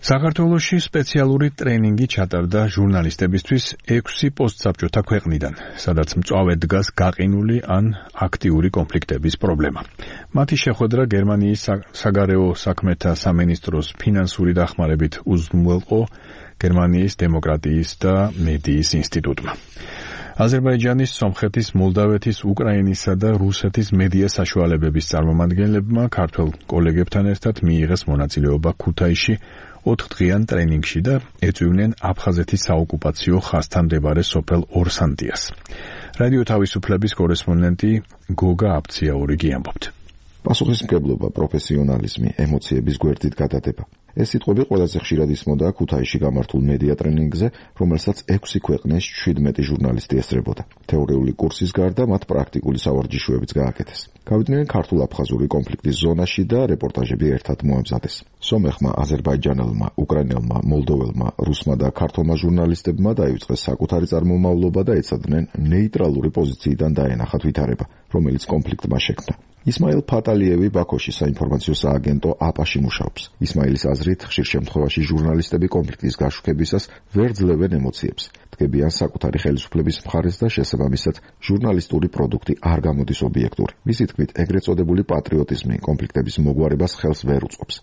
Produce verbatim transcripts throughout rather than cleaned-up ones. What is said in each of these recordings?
საქართველოში სპეციალური ტრენინგი ჩატარდა ჟურნალისტებისთვის ექვსი პოსტსაბჭოთა ქვეყნიდან, სადაც მწვავედ დგას გაყინული ან აქტიური კონფლიქტების პრობლემა. მათი შეხვედრა გერმანიის საგარეო საქმეთა სამინისტროს ფინანსური დახმარებით უზრუნველყო გერმანიის დემოკრატიის და მედიის ინსტიტუტმა. აზერბაიჯანის, სომხეთის, მოლდავეთის, უკრაინისა და რუსეთის მედია საშუალებების წარმომადგენლებმა ქართველ კოლეგებთან ერთად მიიღეს მონაწილეობა ქუთაისში ოთხდღიან ტრენინგში და ეწვივნენ აფხაზეთის საოკუპაციო ხაზთან მდებარე სოფელ ორსანტიას. რადიო თავისუფლების კორესპონდენტი გოგა აბციაურიგი ამბობთ. პასუხისმგებლობა, პროფესიონალიზმი, ემოციების გვერდით გადადება. ეს სიტყვები ყველაზე ხშირად ისმოდა ქუთაისში გამართულ მედია ტრენინგზე, რომელსაც ექვსი ქვეყნის შვიდმეტი ჟურნალისტი ესწრებოდა. თეორიული კურსის გარდა მათ პრაქტიკული სავარჯიშოებიც გააკეთეს. გავიდნენ ქართულ-აფხაზური კონფლიქტის ზონაში და რეპორტაჟები ერთად მოამზადეს. სომეხმა, აზერბაიჯანელმა, უკრაინელმა, მოლდოველმა, რუსმა და ქართულმა ჟურნალისტებმა დაივიწყეს საკუთარი წარმომავლობა და ეცადნენ ნეიტრალური პოზიციიდან დაენახათ ვითარება, რომელიც კონფლიქტმა შექმნა. ისმაილ ფატალიევი ბაქოში საინფორმაციო სააგენტო აპაში მუშაობს. ისმაილის აზრით, ხშირ შემთხვევაში ჟურნალისტები კონფლიქტის გაშუქებისას ვერ ძლევენ ემოციებს, დგებიან საკუთარი ხელისუფლების მხარეს და შესაბამისად ჟურნალისტური პროდუქტი არ გამოდის ობიექტური. მისი თქმით, ეგრეთ წოდებული პატრიოტიზმი კონფლიქტების მოგვარებას ხელს ვერ უწყობს.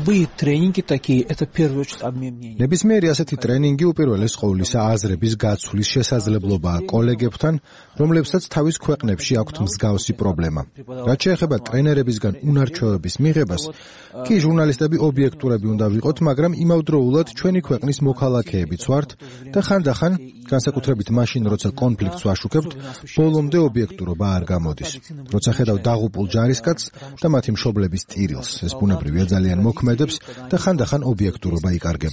ნებისმიერი ასეთი ტრენინგი უპირველეს ყოვლისა აზრების გაცვლის შესაძლებლობაა კოლეგებთან, რომლებსაც თავის ქვეყნებში აქვთ მსგავსი პრობლემა. რაც შეეხება ტრენერებისგან უნარჩვევების მიღებას, კი ჟურნალისტები ობიექტურები უნდა ვიყოთ, მაგრამ იმავდროულად ჩვენი ქვეყნის მოქალაქეებიც ვართ და ხანდახან, განსაკუთრებით მაშინ, როცა კონფლიქტს ვაშუქებთ, ბოლომდე ობიექტურობა არ გამოდის. როცა ხედავ დაღუპულ ჯარისკაცს და მათი მშობლების ტირილს, ეს ბუნებრივია ძალიან მოქმედებს და ხანდახან ობიექტურობა იკარგება.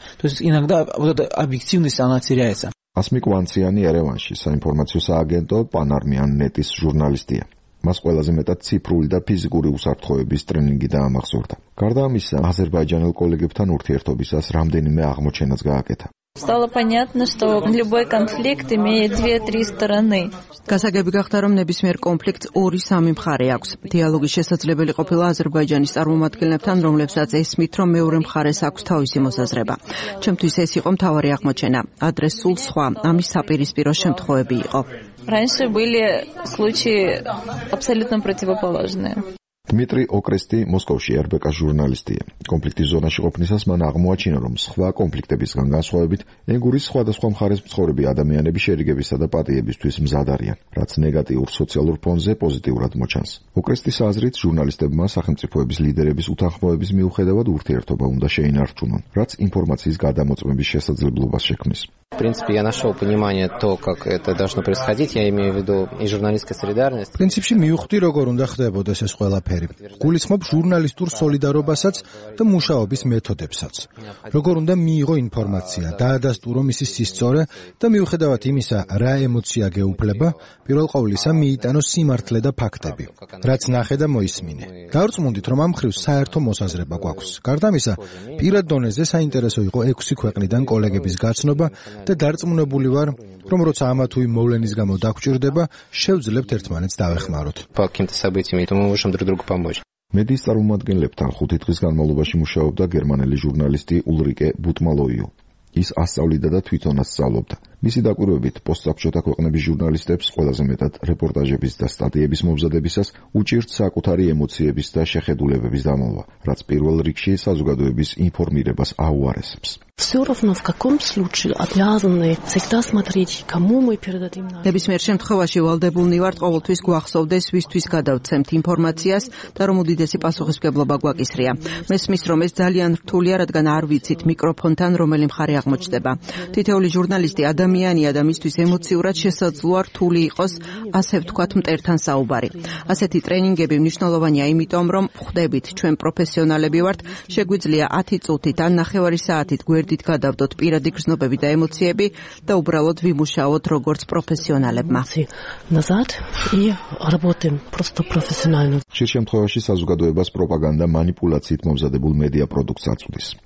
ასმიკ ვანციანი ერევანში საინფორმაციო სააგენტო პანარმიან ნეტის ჟურნალისტია. მას ყველაზე მეტად ციფრული და ფიზიკური უსაფრთხოების ტრენინგი დაამახსოვრდა. გარდა ამისა, აზერბაიჯანელ კოლეგებთან ურთიერთობისას რამდენიმე აღმოჩენაც გააკეთა. Стало понятно, что любой конфликт имеет две-три стороны. გასაგები გახდა, რომ ნებისმიერ კონფლიქტს ორი-სამი მხარე აქვს. დიალოგის შესაძლებელი ყოფილა აზერბაიჯანის წარმომადგენლებთან, რომლებსაც ესმით, რომ მეორე მხარეს აქვს თავისი მოსაზრება. ჩემთვის ეს იყო მთავარი აღმოჩენა. ადრე სულ სხვა, ამის საპირისპირო შემთხვევები იყო. Раньше были случаи абсолютно противоположные. დმიტრი ოკრესტი მოსკოვში эр бэ ка ჟურნალისტია. კონფლიქტის ზონაში ყოფნისას მან აღმოაჩინა, რომ სხვა კონფლიქტებისგან განსხვავებით, ენგურის სხვადასხვა მხარეს მცხოვრები ადამიანები შერიგებისა და პატიებისთვის მზად არიან, რაც ნეგატიურ სოციალურ ფონზე პოზიტიურად მოჩანს. ოკრესტის აზრით, ჟურნალისტებმა სახელმწიფოების ლიდერების უთანხმოების მიუხედავად ურთიერთობა უნდა შეინარჩუნონ, რაც ინფორმაციის გადამოწმების შესაძლებლობას შექმნის. В принципе, я нашел понимание то, как это должно происходить, я имею в виду и журналистская солидарность. პრინციპში მივხვდი, როგორ უნდა ხდებოდეს ეს ყველაფერი. გულისხმობ ჟურნალისტურ სოლიდარობასაც და მუშაობის მეთოდებსაც. როგორ უნდა მიიღო ინფორმაცია, დაადასტურო მისი სისწორე და მიუხედავად იმისა, რა ემოცია გეუფლება, პირველ ყოვლისა მიიტანო სიმართლე და ფაქტები, რაც ნახე და მოისმინე. დავწმუნდით, რომ ამ მხრივ საერთო მოსაზრება გვაქვს. გარდა ამისა, პირად დონეზე საინტერესო იყო ექვსი ქვეყნიდან კოლეგების გაცნობა და დარწმუნებული ვარ, რომ როცა ამა თუ იმ მოვლენის გამო დაგვჭირდება, შევძლებთ ერთმანეთს დავეხმაროთ. По каким-то событиям, и мы можем друг другу помочь. მედიის წარმომადგენლებთან ხუთი დღის განმავლობაში მუშაობდა გერმანელი ჟურნალისტი ულრიკე ბუტმალოიუ. ის ასწავლიდა და თვითონაც სწავლობდა. მისი დაკვირვებით, პოსტსაბჭოთა ქვეყნების ჟურნალისტებს ყველაზე მეტად რეპორტაჟების და სტატიების მომზადებისას უჭირთ საკუთარი ემოციების და შეხედულებების დამალვა, რაც პირველ რიგში საზოგადოების ინფორმირებას აუარესებს. Все равно в каком случае обязаны всегда смотреть, кому мы передадим. ნებისმიერ შემთხვევაში ვალდებულნი ვართ ყოველთვის გვახსოვდეს, ვისთვის გადავცემთ ინფორმაციას და რომ უდიდესი პასუხისმგებლობა გვაკისრია. მესმის, რომ ეს ძალიან რთულია, რადგან არ ვიცით მიკროფონთან რომელი მხარე აღმოჩნდება. თითოეული ჟურნალისტი ადამიანია და მისთვის ემოციურად შესაძლოა რთული იყოს, ასე ვთქვათ, მტერთან საუბარი. ასეთი ტრენინგები მნიშვნელოვანია იმიტომ, რომ ხვდებით, ჩვენ პროფესიონალები ვართ, შეგვიძლია ათი წუთით ან ნახევარი საათით გვერდით გადავდოთ პირადი გრძნობები და ემოციები და უბრალოდ ვიმუშაოთ როგორც პროფესიონალებმა. Назад и работаем просто профессионально. ხშირ შემთხვევაში საზოგადოებას პროპაგანდა მანიპულაციით მომზადებულ მედია პროდუქტს აწვდის.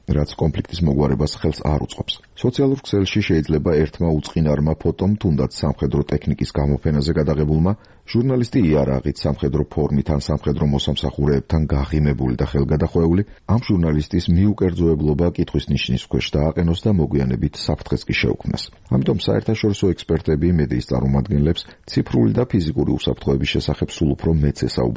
რაც კონფლიქტის მოგვარებას ხელს არ უწყობს. სოციალურ ქსელში შეიძლება ერთმა უწყინარმა ფოტომ თუნდაც სამხედრო ტექნიკის გამოფენაზე გადაღებულმა ჟურნალისტი იარაღით, სამხედრო ფორმით ან სამხედრო მოსამსახურეებთან გაღიმებული და ხელგადახვეული ამ ჟურნალისტის მიუკერძოებლობა კითხვის ნიშნის ქვეშ დააყენოს და მოგვიანებით საფრთხეს კი შეუქმნას. ამიტომ საერთაშორისო ექსპერტები მედიის წარმომადგენლებს ციფრული და ფიზიკური უსაფრთხოების შესახებ სულ უფრო მეც ესაუბრებენ.